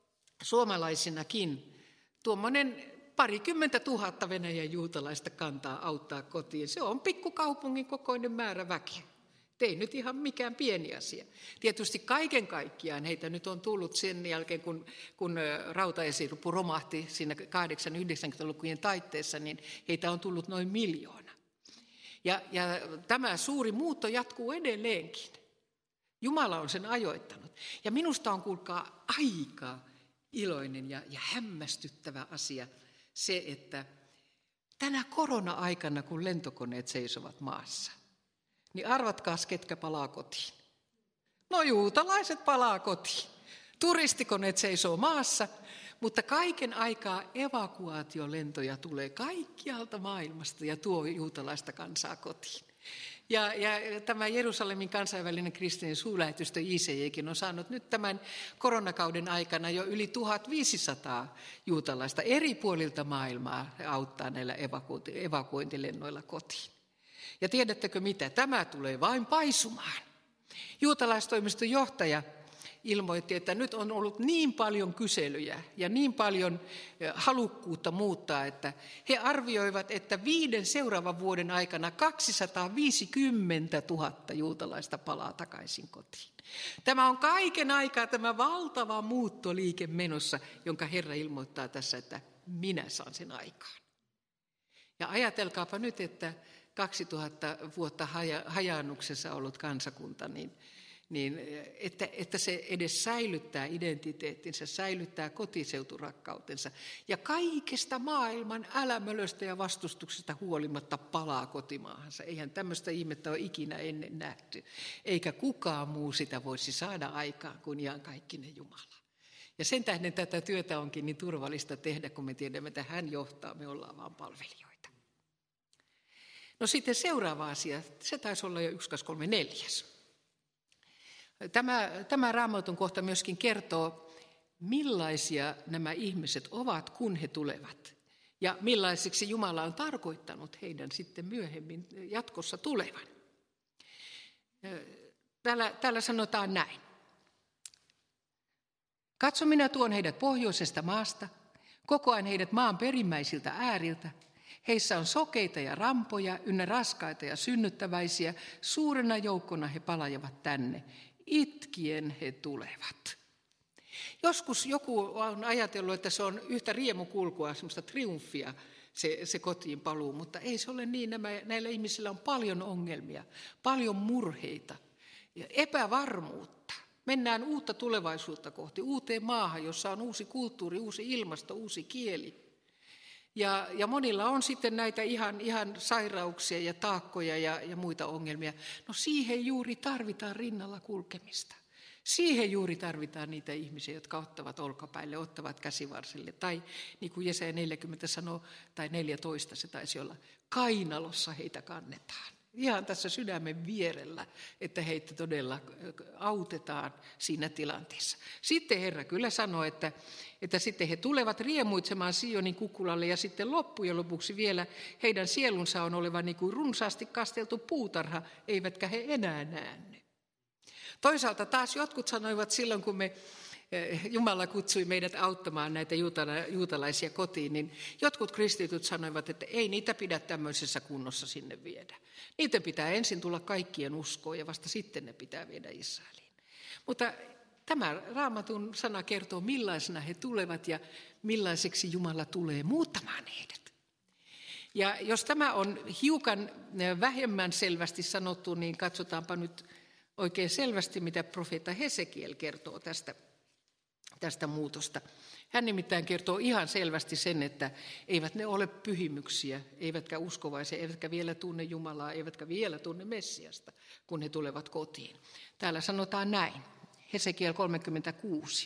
suomalaisinakin tuommoinen parikymmentä tuhatta Venäjän juutalaista kantaa auttaa kotiin. Se on pikkukaupungin kokoinen määrä väkeä. Ei nyt ihan mikään pieni asia. Tietysti kaiken kaikkiaan heitä nyt on tullut sen jälkeen, kun, kun rautaesirippu romahti siinä kahdeksankymmentä-yhdeksänkymmentälukujen taitteessa, niin heitä on tullut noin miljoona. Ja, ja tämä suuri muutto jatkuu edelleenkin. Jumala on sen ajoittanut. Ja minusta on, kuulkaa, aika iloinen ja, ja hämmästyttävä asia se, että tänä korona-aikana, kun lentokoneet seisovat maassa, niin arvatkaas, ketkä palaa kotiin. No juutalaiset palaa kotiin. Turistikoneet seisoo maassa, mutta kaiken aikaa evakuaatiolentoja tulee kaikkialta maailmasta ja tuo juutalaista kansaa kotiin. Ja, ja tämä Jerusalemin kansainvälinen kristillinen suurlähetystö I C J:kin on saanut nyt tämän koronakauden aikana jo yli tuhatviisisataa juutalaista eri puolilta maailmaa auttaa näillä evakuointilennoilla kotiin. Ja tiedättekö mitä? Tämä tulee vain paisumaan. Juutalaistoimiston johtaja ilmoitti, että nyt on ollut niin paljon kyselyjä ja niin paljon halukkuutta muuttaa, että he arvioivat, että viiden seuraavan vuoden aikana kaksisataaviisikymmentätuhatta juutalaista palaa takaisin kotiin. Tämä on kaiken aikaa tämä valtava muuttoliike menossa, jonka Herra ilmoittaa tässä, että minä saan sen aikaan. Ja ajatelkaapa nyt, että kaksituhatta vuotta haja, hajaannuksessa ollut kansakunta, niin, niin että, että se edes säilyttää identiteettinsä, säilyttää kotiseuturakkautensa ja kaikesta maailman älämölöstä ja vastustuksesta huolimatta palaa kotimaahansa. Eihän tämmöistä ihmettä ole ikinä ennen nähty, eikä kukaan muu sitä voisi saada aikaan kuin iankaikkinen Jumala. Ja sen tähden tätä työtä onkin niin turvallista tehdä, kun me tiedämme, että hän johtaa, me ollaan vaan palvelijoita. No sitten seuraava asia, se taisi olla jo yksi, kaksi, kolme, neljäs. Tämä, tämä Raamatun kohta myöskin kertoo, millaisia nämä ihmiset ovat, kun he tulevat. Ja millaisiksi Jumala on tarkoittanut heidän sitten myöhemmin jatkossa tulevan. Täällä, täällä sanotaan näin. Katso, minä tuon heidät pohjoisesta maasta, Kokoan heidät maan perimmäisiltä ääriltä. Heissä on sokeita ja rampoja, ynnä raskaita ja synnyttäväisiä. Suurena joukkona he palajavat tänne. Itkien he tulevat. Joskus joku on ajatellut, että se on yhtä riemukulkua, semmoista triumfia, se, se kotiin paluu, mutta ei se ole niin. Nämä, näillä ihmisillä on paljon ongelmia, paljon murheita ja epävarmuutta. Mennään uutta tulevaisuutta kohti, uuteen maahan, jossa on uusi kulttuuri, uusi ilmasto, uusi kieli. Ja, ja monilla on sitten näitä ihan, ihan sairauksia ja taakkoja ja, ja muita ongelmia. No siihen juuri tarvitaan rinnalla kulkemista. Siihen juuri tarvitaan niitä ihmisiä, jotka ottavat olkapäille, ottavat käsivarsille. Tai niin kuin Jesaja neljäkymmentä sanoo, tai neljätoista se taisi olla, kainalossa heitä kannetaan. Ihan tässä sydämen vierellä, että heitä todella autetaan siinä tilanteessa. Sitten Herra kyllä sanoo, että, että sitten he tulevat riemuitsemaan Sionin kukkulalle ja sitten loppujen lopuksi vielä heidän sielunsa on oleva niin kuin runsaasti kasteltu puutarha, eivätkä he enää näänny. Toisaalta taas jotkut sanoivat silloin, kun me Jumala kutsui meidät auttamaan näitä juutalaisia kotiin, niin jotkut kristityt sanoivat, että ei niitä pidä tämmöisessä kunnossa sinne viedä. Niiden pitää ensin tulla kaikkien uskoon ja vasta sitten ne pitää viedä Israeliin. Mutta tämä Raamatun sana kertoo, millaisena he tulevat ja millaiseksi Jumala tulee muuttamaan heidät. Ja jos tämä on hiukan vähemmän selvästi sanottu, niin katsotaanpa nyt oikein selvästi, mitä profeetta Hesekiel kertoo tästä, tästä muutosta. Hän nimittäin kertoo ihan selvästi sen, että eivät ne ole pyhimyksiä, eivätkä uskovaisia, eivätkä vielä tunne Jumalaa, eivätkä vielä tunne Messiasta, kun he tulevat kotiin. Täällä sanotaan näin, Hesekiel kolmekymmentäkuusi.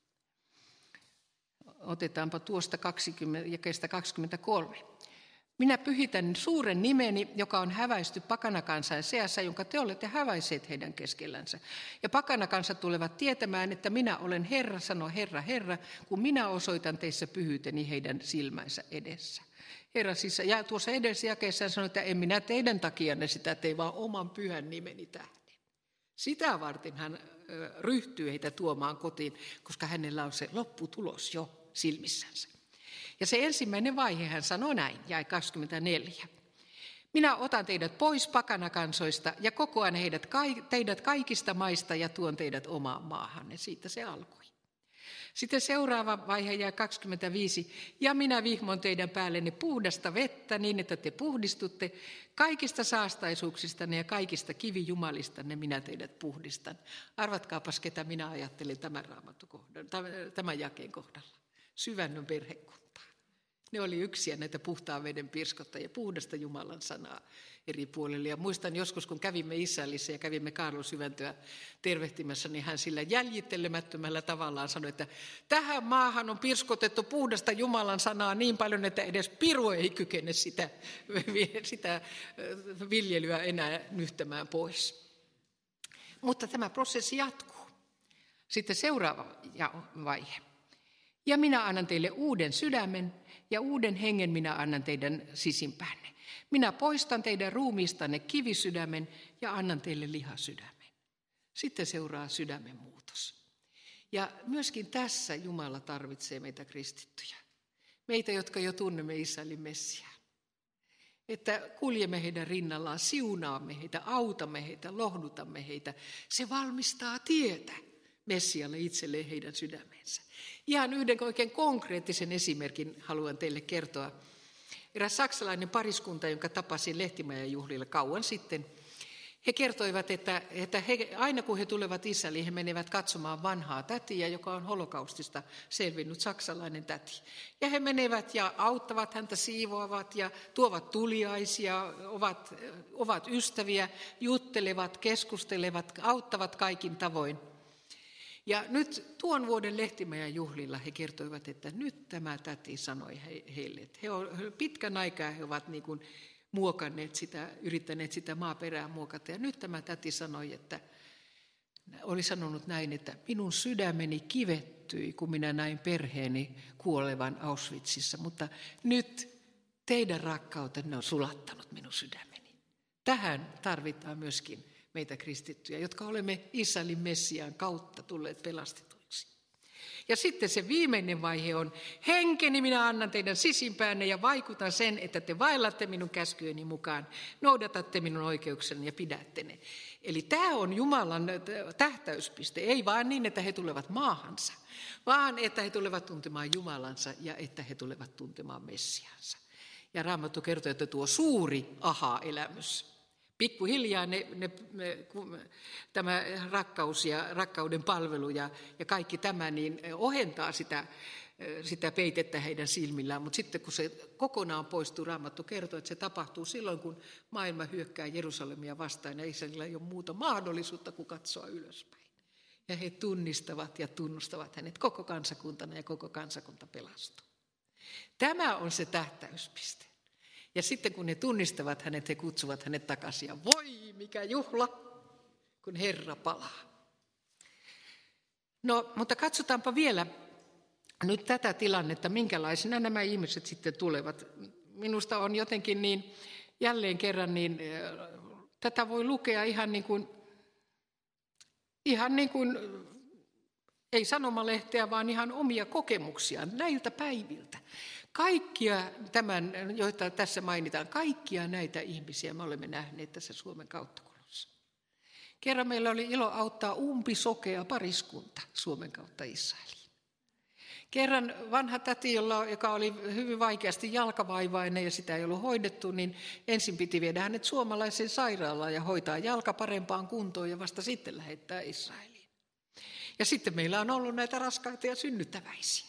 Otetaanpa tuosta kaksikymmentä, jakeesta kaksikymmentäkolme. Minä pyhitän suuren nimeni, joka on häväisty pakanakansan seassa, jonka te olette häväiseet heidän keskellänsä. Ja pakanakansat tulevat tietämään, että minä olen Herra, sanoo Herra, Herra, kun minä osoitan teissä pyhyyteni heidän silmänsä edessä. Herra siis, ja tuossa edessä jakeessa sanoi, että en minä teidän takianne sitä tee, vaan oman pyhän nimeni tähden. Sitä varten hän ryhtyy heitä tuomaan kotiin, koska hänellä on se lopputulos jo silmissänsä. Ja se ensimmäinen vaihe hän sanoo näin, jae kaksikymmentäneljä. Minä otan teidät pois pakanakansoista ja kokoan heidät, teidät kaikista maista ja tuon teidät omaan maahanne. Siitä se alkoi. Sitten seuraava vaihe jae kaksikymmentäviisi. Ja minä vihmon teidän päällenne puhdasta vettä niin, että te puhdistutte. Kaikista saastaisuuksistanne ja kaikista kivijumalistanne minä teidät puhdistan. Arvatkaapas, ketä minä ajattelin tämän raamattukohdan, tämän jakeen kohdalla. Syvännön perhekuntaa. Ne oli yksiä näitä puhtaan veden pirskottajia, puhdasta Jumalan sanaa eri puolille. Ja muistan joskus, kun kävimme Israelissa ja kävimme Kaarlo Syväntöä tervehtimässä, niin hän sillä jäljittelemättömällä tavallaan sanoi, että tähän maahan on pirskotettu puhdasta Jumalan sanaa niin paljon, että edes piru ei kykene sitä, sitä viljelyä enää nyhtämään pois. Mutta tämä prosessi jatkuu. Sitten seuraava vaihe. Ja minä annan teille uuden sydämen ja uuden hengen minä annan teidän sisimpäänne. Minä poistan teidän ruumiistanne kivisydämen ja annan teille lihasydämen. Sitten seuraa sydämen muutos. Ja myöskin tässä Jumala tarvitsee meitä kristittyjä. Meitä, jotka jo tunnemme Israelin Messiaan. Että kuljemme heidän rinnallaan, siunaamme heitä, autamme heitä, lohdutamme heitä. Se valmistaa tietä Messialle itselleen heidän sydämensä. Ihan yhden oikein konkreettisen esimerkin haluan teille kertoa. Eräs saksalainen pariskunta, jonka tapasin Lehtimäen juhlilla kauan sitten, he kertoivat, että, että he, aina kun he tulevat Israeliin, he menevät katsomaan vanhaa tätiä, joka on holokaustista selvinnyt saksalainen täti. Ja he menevät ja auttavat häntä, siivoavat ja tuovat tuliaisia, ovat, ovat ystäviä, juttelevat, keskustelevat, auttavat kaikin tavoin. Ja nyt tuon vuoden Lehtimäen juhlilla he kertoivat, että nyt tämä täti sanoi heille, että he on, pitkän aikaa he ovat niin kuin muokanneet sitä, yrittäneet sitä maaperää muokata. Ja nyt tämä täti sanoi, että oli sanonut näin, että minun sydämeni kivettyi, kun minä näin perheeni kuolevan Auschwitzissa, mutta nyt teidän rakkautenne on sulattanut minun sydämeni. Tähän tarvitaan myöskin meitä kristittyjä, jotka olemme Israelin Messiaan kautta tulleet pelastetuiksi. Ja sitten se viimeinen vaihe on, henkeni minä annan teidän sisimpäänne ja vaikutan sen, että te vaellatte minun käskyjeni mukaan, noudatatte minun oikeukseni ja pidätte ne. Eli tämä on Jumalan tähtäyspiste, ei vaan niin, että he tulevat maahansa, vaan että he tulevat tuntemaan Jumalansa ja että he tulevat tuntemaan Messiansa. Ja Raamattu kertoo, että tuo suuri aha-elämys. Pikkuhiljaa ne, ne, ne, tämä rakkaus ja rakkauden palvelu ja, ja kaikki tämä niin ohentaa sitä, sitä peitettä heidän silmillään. Mutta sitten kun se kokonaan poistuu, Raamattu kertoo, että se tapahtuu silloin, kun maailma hyökkää Jerusalemia vastaan ja Israelilla ei ole muuta mahdollisuutta kuin katsoa ylöspäin. Ja he tunnistavat ja tunnustavat hänet koko kansakuntana ja koko kansakunta pelastuu. Tämä on se tähtäyspiste. Ja sitten kun ne tunnistavat hänet, he kutsuvat hänet takaisin. Ja voi, mikä juhla, kun Herra palaa. No, mutta katsotaanpa vielä nyt tätä tilannetta, minkälaisina nämä ihmiset sitten tulevat. Minusta on jotenkin niin, jälleen kerran, niin tätä voi lukea ihan niin kuin, ihan niin kuin, ei sanomalehteä, vaan ihan omia kokemuksia näiltä päiviltä. Kaikkia tämän, joita tässä mainitaan, kaikkia näitä ihmisiä me olemme nähneet tässä Suomen kauttakulussa. Kerran meillä oli ilo auttaa umpisokea pariskunta Suomen kautta Israeliin. Kerran vanha täti, jolla, joka oli hyvin vaikeasti jalkavaivainen ja sitä ei ollut hoidettu, niin ensin piti viedä hänet suomalaiseen sairaalaan ja hoitaa jalka parempaan kuntoon ja vasta sitten lähettää Israeliin. Ja sitten meillä on ollut näitä raskaita ja synnyttäväisiä.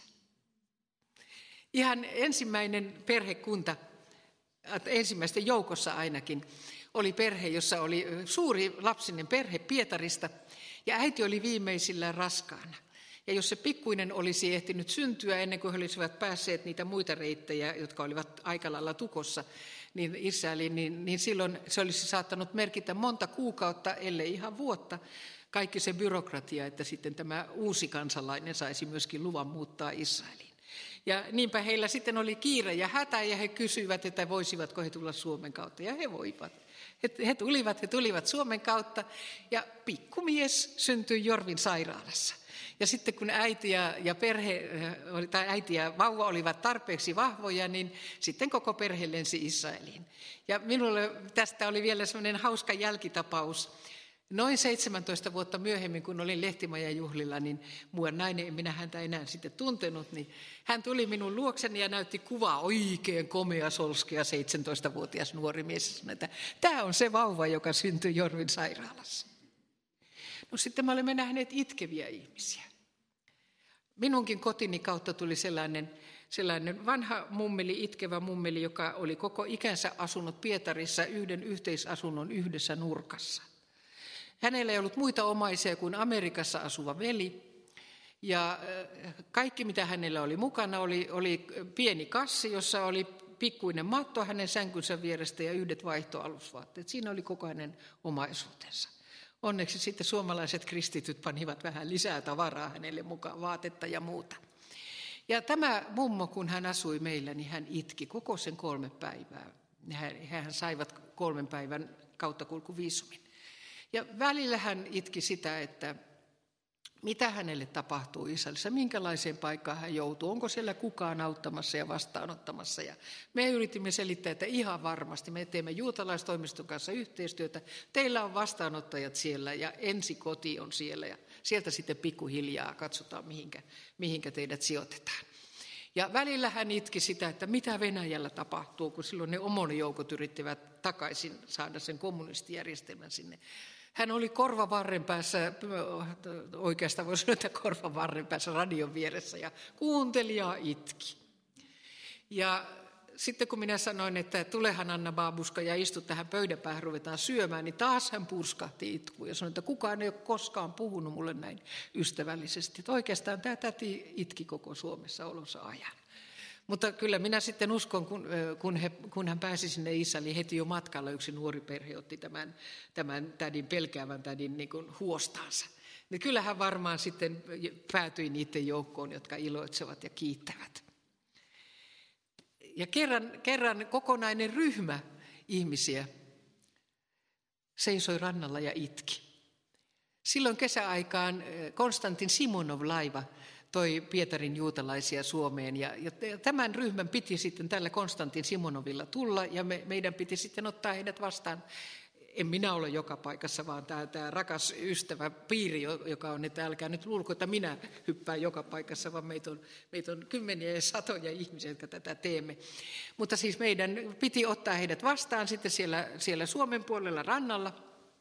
Ihan ensimmäinen perhekunta, ensimmäisten joukossa ainakin, oli perhe, jossa oli suuri lapsinen perhe Pietarista ja äiti oli viimeisillään raskaana. Ja jos se pikkuinen olisi ehtinyt syntyä ennen kuin he olisivat päässeet niitä muita reittejä, jotka olivat aika lailla tukossa, niin Israeliin, niin, niin silloin se olisi saattanut merkitä monta kuukautta, ellei ihan vuotta, kaikki se byrokratia, että sitten tämä uusi kansalainen saisi myöskin luvan muuttaa Israeliin. Ja niinpä heillä sitten oli kiire ja hätä ja he kysyivät, että voisivatko he tulla Suomen kautta. Ja he voivat. He, he tulivat, he tulivat Suomen kautta ja pikkumies syntyi Jorvin sairaalassa. Ja sitten kun äiti ja, ja perhe, tai äiti ja vauva olivat tarpeeksi vahvoja, niin sitten koko perhe lensi Israeliin. Ja minulle tästä oli vielä semmoinen hauska jälkitapaus. Noin seitsemäntoista vuotta myöhemmin, kun olin Lehtimajan juhlilla, niin muuan nainen, minä häntä enää sitten tuntenut, niin hän tuli minun luokseni ja näytti kuvaa, oikein komea, solskea seitsemäntoistavuotias nuori mies. Sanoi, että tämä on se vauva, joka syntyi Jorvin sairaalassa. No sitten me olemme nähneet itkeviä ihmisiä. Minunkin kotini kautta tuli sellainen, sellainen vanha mummeli, itkevä mummeli, joka oli koko ikänsä asunut Pietarissa yhden yhteisasunnon yhdessä nurkassa. Hänellä ei ollut muita omaisia kuin Amerikassa asuva veli. Ja kaikki, mitä hänellä oli mukana, oli, oli pieni kassi, jossa oli pikkuinen matto hänen sänkynsä vierestä ja yhdet vaihtoalusvaatteet. Siinä oli koko hänen omaisuutensa. Onneksi sitten suomalaiset kristityt panivat vähän lisää tavaraa hänelle mukaan, vaatetta ja muuta. Ja tämä mummo, kun hän asui meillä, niin hän itki koko sen kolme päivää. Hän saivat kolmen päivän kauttakulkuviisumin. Ja välillä hän itki sitä, että mitä hänelle tapahtuu Israelissa, minkälaiseen paikkaan hän joutuu, onko siellä kukaan auttamassa ja vastaanottamassa. Ja me yritimme selittää, että ihan varmasti me teemme juutalaistoimiston kanssa yhteistyötä, teillä on vastaanottajat siellä ja ensikoti on siellä ja sieltä sitten pikkuhiljaa katsotaan, mihinkä, mihinkä teidät sijoitetaan. Ja välillä hän itki sitä, että mitä Venäjällä tapahtuu, kun silloin ne omonijoukot yrittivät takaisin saada sen kommunistijärjestelmän sinne. Hän oli korvavarren päässä, oikeastaan voisi sanoa, että korvavarren päässä radion vieressä ja kuunteli ja itki. Ja sitten kun minä sanoin, että tulehan Anna Baabuska ja istu tähän pöydän päähän, ruvetaan syömään, niin taas hän purskahti itkuun ja sanoi, että kukaan ei ole koskaan puhunut mulle näin ystävällisesti. Että oikeastaan tämä täti itki koko Suomessa olonsa ajan. Mutta kyllä minä sitten uskon, kun, kun, he, kun hän pääsi sinne Israeliin, heti jo matkalla yksi nuori perhe otti tämän, tämän tädin, pelkäävän tädin niin kuin huostaansa. Niin kyllä hän varmaan sitten päätyi niiden joukkoon, jotka iloitsevat ja kiittävät. Ja kerran, kerran kokonainen ryhmä ihmisiä seisoi rannalla ja itki. Silloin kesäaikaan Konstantin Simonov-laiva toi Pietarin juutalaisia Suomeen. Ja, ja tämän ryhmän piti sitten tällä Konstantin Simonovilla tulla ja me, meidän piti sitten ottaa heidät vastaan. En minä ole joka paikassa, vaan tämä, tämä rakas ystävä piiri, joka on, että älkää nyt luulko, että minä hyppään joka paikassa, vaan meitä on, meitä on kymmeniä ja satoja ihmisiä, jotka tätä teemme. Mutta siis meidän piti ottaa heidät vastaan sitten siellä, siellä Suomen puolella rannalla.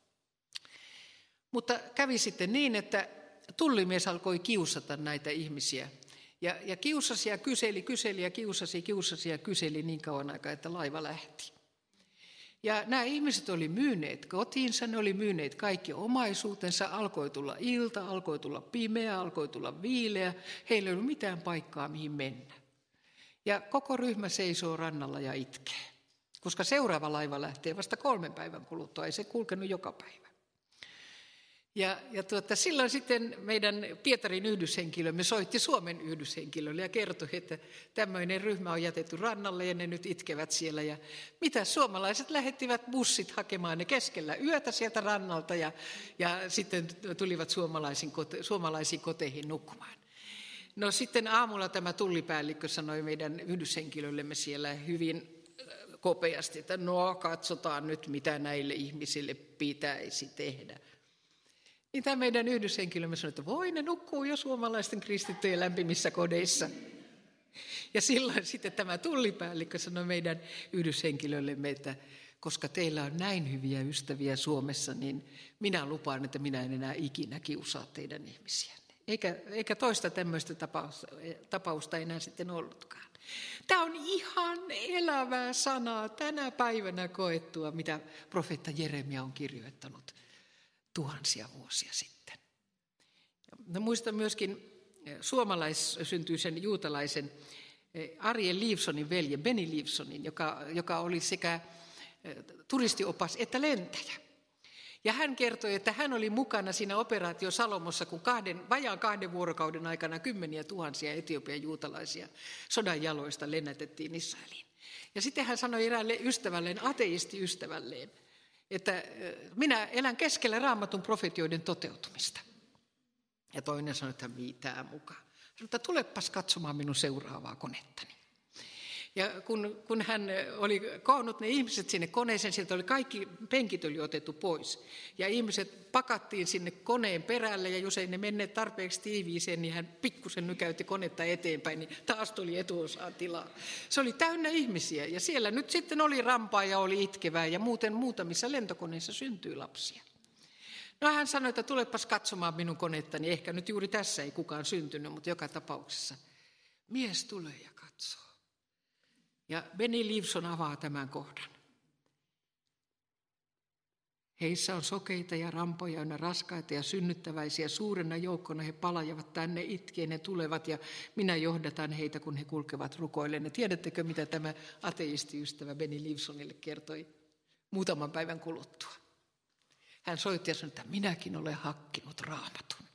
Mutta kävi sitten niin, että tullimies alkoi kiusata näitä ihmisiä. Ja, ja kiusasi ja kyseli, kyseli ja kiusasi, kiusasi ja kyseli niin kauan aikaa, että laiva lähti. Ja nämä ihmiset oli myyneet kotiinsa, ne oli myyneet kaikki omaisuutensa, alkoi tulla ilta, alkoi tulla pimeä, alkoi tulla viileä, heillä ei ollut mitään paikkaa mihin mennä. Ja koko ryhmä seisoo rannalla ja itkee, koska seuraava laiva lähtee vasta kolmen päivän kuluttua, ei se kulkenut joka päivä. Ja, ja tuota, silloin sitten meidän Pietarin yhdyshenkilömme soitti Suomen yhdyshenkilölle ja kertoi, että tämmöinen ryhmä on jätetty rannalle ja ne nyt itkevät siellä. Ja mitä suomalaiset lähettivät bussit hakemaan ne keskellä yötä sieltä rannalta ja, ja sitten tulivat suomalaisiin, kote, suomalaisiin koteihin nukkumaan. No sitten aamulla tämä tullipäällikkö sanoi meidän yhdyshenkilöllemme siellä hyvin kopeasti, että no katsotaan nyt mitä näille ihmisille pitäisi tehdä. Niin tämä meidän yhdyshenkilömme sanoi, että voi ne nukkuu jo suomalaisten kristittyjen lämpimissä kodeissa. Ja silloin sitten tämä tullipäällikkö sanoi meidän yhdyshenkilöllemme, että koska teillä on näin hyviä ystäviä Suomessa, niin minä lupaan, että minä en enää ikinä kiusaa teidän ihmisiänne. Eikä, eikä toista tämmöistä tapausta, tapausta enää sitten ollutkaan. Tämä on ihan elävää sanaa tänä päivänä koettua, mitä profeetta Jeremia on kirjoittanut tuhansia vuosia sitten. Ja muistan myöskin suomalaissyntyisen juutalaisen Ariel Livsonin veljen, Benny Livsonin, joka, joka oli sekä turistiopas että lentäjä. Ja hän kertoi, että hän oli mukana siinä operaatio Salomossa, kun kahden, vajaan kahden vuorokauden aikana kymmeniä tuhansia Etiopian juutalaisia sodan jaloista lennätettiin Israeliin. Ja sitten hän sanoi eräälle ystävälleen, ateistiystävälleen, että minä elän keskellä Raamatun profetioiden toteutumista. Ja toinen sanoi, että mitään mukaan. Sanoi, että tulepas katsomaan minun seuraavaa konettani. Ja kun, kun hän oli koonnut ne ihmiset sinne koneeseen, sieltä oli kaikki penkit oli otettu pois. Ja ihmiset pakattiin sinne koneen perälle ja jos ei ne menneet tarpeeksi tiiviiseen, niin hän pikkusen nykäytti konetta eteenpäin, niin taas tuli etuosaan tilaa. Se oli täynnä ihmisiä ja siellä nyt sitten oli rampaa ja oli itkevää ja muuten muutamissa lentokoneissa syntyi lapsia. No hän sanoi, että tulepas katsomaan minun konettani, ehkä nyt juuri tässä ei kukaan syntynyt, mutta joka tapauksessa. Mies tulee ja katsoo. Ja Benny Livson avaa tämän kohdan. Heissä on sokeita ja rampoja, on raskaita ja synnyttäväisiä. Suurena joukkona he palajavat tänne itkeen, he tulevat ja minä johdatan heitä, kun he kulkevat rukoilleen. Ja tiedättekö, mitä tämä ateistiystävä Benny Livsonille kertoi muutaman päivän kuluttua? Hän soitti ja sanoi, että minäkin olen hakkinut Raamatun.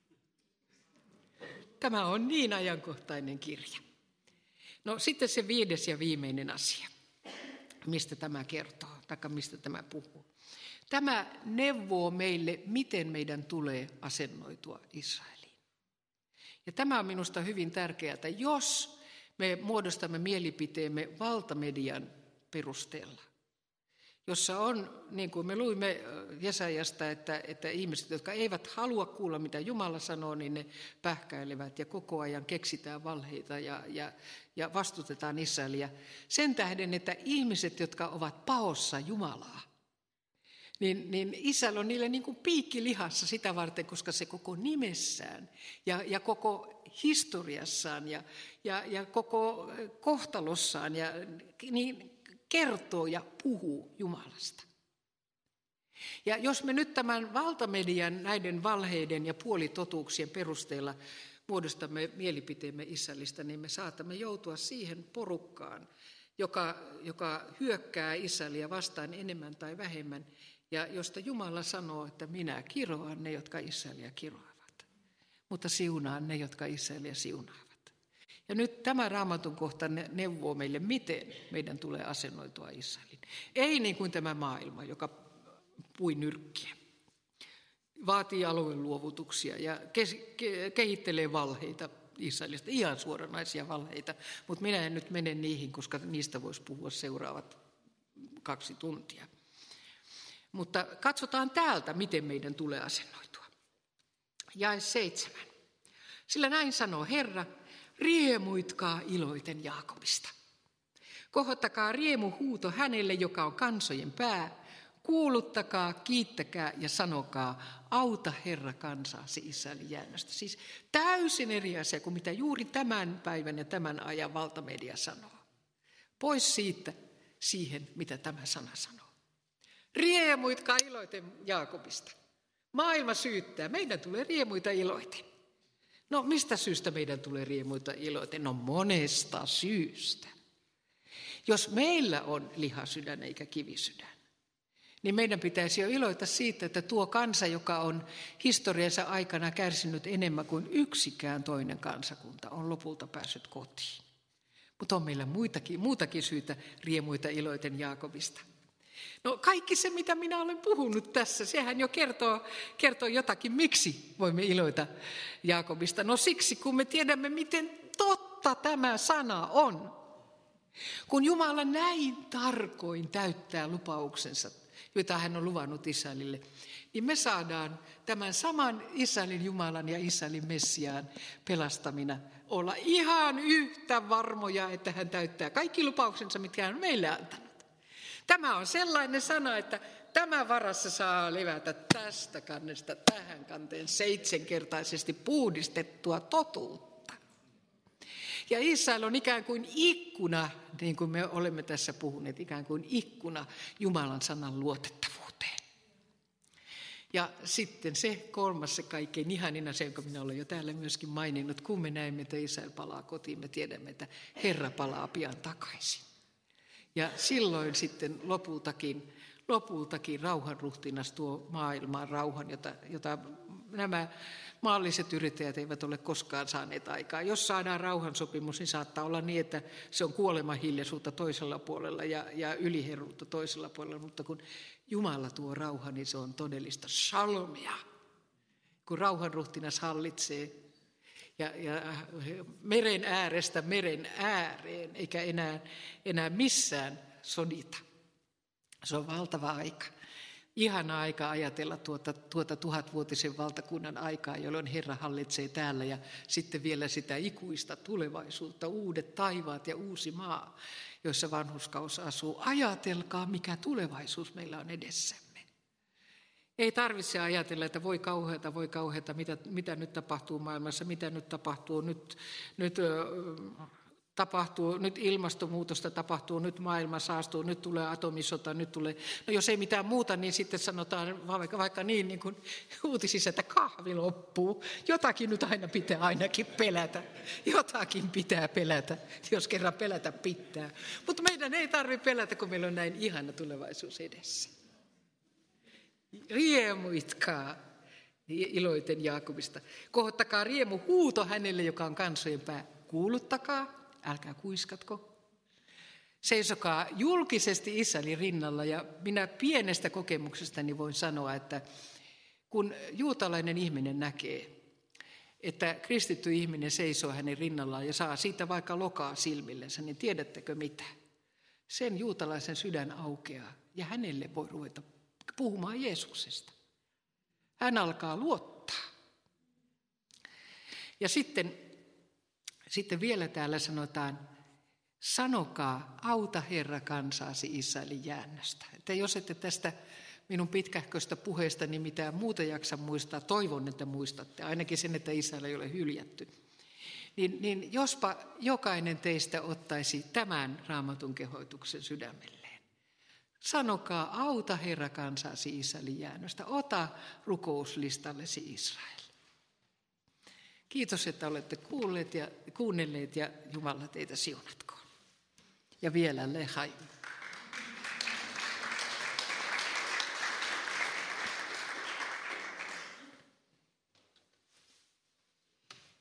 Tämä on niin ajankohtainen kirja. No sitten se viides ja viimeinen asia, mistä tämä kertoo, tai mistä tämä puhuu. Tämä neuvoo meille, miten meidän tulee asennoitua Israeliin. Ja tämä on minusta hyvin tärkeää, että jos me muodostamme mielipiteemme valtamedian perusteella, jossa on, niin kuin me luimme Jesajasta, että, että ihmiset, jotka eivät halua kuulla, mitä Jumala sanoo, niin ne pähkäilevät ja koko ajan keksitään valheita ja, ja, ja vastustetaan Israelia. Sen tähden, että ihmiset, jotka ovat paossa Jumalaa, niin, niin Israel on niille niin kuin piikki lihassa sitä varten, koska se koko nimessään ja, ja koko historiassaan ja, ja, ja koko kohtalossaan ja niin kertoo ja puhuu Jumalasta. Ja jos me nyt tämän valtamedian näiden valheiden ja puolitotuuksien perusteella muodostamme mielipiteemme Israelista, niin me saatamme joutua siihen porukkaan, joka, joka hyökkää Israelia vastaan enemmän tai vähemmän, ja josta Jumala sanoo, että minä kiroan ne, jotka Israelia kiroavat, mutta siunaan ne, jotka Israelia siunaavat. Ja nyt tämä Raamatun kohta neuvoo meille, miten meidän tulee asennoitua Israeliin. Ei niin kuin tämä maailma, joka pui nyrkkiä, vaatii alueen luovutuksia ja kehittelee valheita Israelista. Ihan suoranaisia valheita, mutta minä en nyt mene niihin, koska niistä voisi puhua seuraavat kaksi tuntia. Mutta katsotaan täältä, miten meidän tulee asennoitua. Jae seitsemän. Sillä näin sanoo Herra, riemuitkaa iloiten Jaakobista. Kohottakaa riemuhuuto hänelle, joka on kansojen pää. Kuuluttakaa, kiittäkää ja sanokaa, auta Herra kansaasi Israelin jäännöstä. Siis täysin eri asia kuin mitä juuri tämän päivän ja tämän ajan valtamedia sanoo. Pois siitä siihen, mitä tämä sana sanoo. Riemuitkaa iloiten Jaakobista. Maailma syyttää. Meidän tulee riemuita iloiten. No mistä syystä meidän tulee riemuita iloiten? No monesta syystä. Jos meillä on lihasydän eikä kivisydän, niin meidän pitäisi jo iloita siitä, että tuo kansa, joka on historiansa aikana kärsinyt enemmän kuin yksikään toinen kansakunta, on lopulta päässyt kotiin. Mutta on meillä muitakin, muutakin syytä riemuita iloiten Jaakobista. No kaikki se, mitä minä olen puhunut tässä, sehän jo kertoo, kertoo jotakin, miksi voimme iloita Jaakobista. No siksi, kun me tiedämme, miten totta tämä sana on. Kun Jumala näin tarkoin täyttää lupauksensa, joita hän on luvannut Israelille, niin me saadaan tämän saman Israelin Jumalan ja Israelin Messiaan pelastamina olla ihan yhtä varmoja, että hän täyttää kaikki lupauksensa, mitkä hän on meille antanut. Tämä on sellainen sana, että tämä varassa saa levätä tästä kannesta tähän kanteen seitsemänkertaisesti puhdistettua totuutta. Ja Israel on ikään kuin ikkuna, niin kuin me olemme tässä puhuneet, ikään kuin ikkuna Jumalan sanan luotettavuuteen. Ja sitten se kolmas, se kaikkein ihanin asia, jonka minä olen jo täällä myöskin maininnut, kun me näemme, että Israel palaa kotiin, me tiedämme, että Herra palaa pian takaisin. Ja silloin sitten lopultakin, lopultakin rauhanruhtinas tuo maailmaan rauhan, jota, jota nämä maalliset yrittäjät eivät ole koskaan saaneet aikaa. Jos saadaan rauhansopimus, niin saattaa olla niin, että se on kuolemahiljaisuutta toisella puolella ja, ja yliherruutta toisella puolella. Mutta kun Jumala tuo rauha, niin se on todellista shalomia. Kun rauhanruhtinas hallitsee ja, ja meren äärestä meren ääreen, eikä enää, enää missään sodita. Se on valtava aika. Ihana aika ajatella tuota, tuota tuhatvuotisen valtakunnan aikaa, jolloin Herra hallitsee täällä ja sitten vielä sitä ikuista tulevaisuutta, uudet taivaat ja uusi maa, joissa vanhurskaus asuu. Ajatelkaa, mikä tulevaisuus meillä on edessämme. Ei tarvitse ajatella, että voi kauheata, voi kauheata, mitä, mitä nyt tapahtuu maailmassa, mitä nyt tapahtuu, nyt, nyt, äh, tapahtuu, nyt ilmastonmuutosta tapahtuu, nyt maailma saastuu, nyt tulee atomisota, nyt tulee, no jos ei mitään muuta, niin sitten sanotaan vaikka, vaikka niin, niin kuin uutisissa, että kahvi loppuu. Jotakin nyt aina pitää ainakin pelätä, jotakin pitää pelätä, jos kerran pelätä pitää. Mutta meidän ei tarvitse pelätä, kun meillä on näin ihana tulevaisuus edessä. Riemuitkaa iloiten Jaakobista. Kohottakaa riemu huuto hänelle, joka on kansojen pää. Kuuluttakaa, älkää kuiskatko. Seisokaa julkisesti Israelin rinnalla ja minä pienestä kokemuksestani voin sanoa, että kun juutalainen ihminen näkee, että kristitty ihminen seisoo hänen rinnallaan ja saa siitä vaikka lokaa silmillensä, niin tiedättekö mitä? Sen juutalaisen sydän aukeaa ja hänelle voi ruveta puhumaan Jeesuksesta. Hän alkaa luottaa. Ja sitten, sitten vielä täällä sanotaan, sanokaa, auta Herra kansaasi Israelin jäännöstä. Että jos ette tästä minun pitkähköstä puheestani mitään muuta jaksa muistaa, toivon, että muistatte, ainakin sen, että Israel ei ole hyljätty. Niin, niin jospa jokainen teistä ottaisi tämän Raamatun kehoituksen sydämelleen. Sanokaa, auta Herra kansaasi Israelin jäännöstä, ota rukouslistallesi Israel. Kiitos, että olette kuulleet ja kuunnelleet ja Jumala teitä siunatkoon. Ja vielä lehaim.